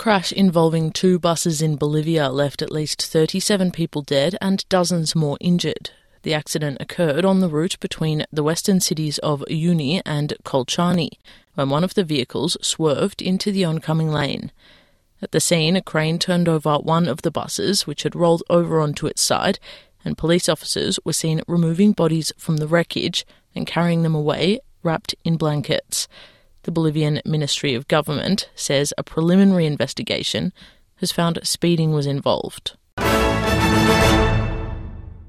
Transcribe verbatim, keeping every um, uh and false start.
crash involving two buses in Bolivia left at least thirty-seven people dead and dozens more injured. The accident occurred on the route between the western cities of Uyuni and Colchani, when one of the vehicles swerved into the oncoming lane. At the scene, a crane turned over one of the buses, which had rolled over onto its side, and police officers were seen removing bodies from the wreckage and carrying them away, wrapped in blankets. The Bolivian Ministry of Government says a preliminary investigation has found speeding was involved.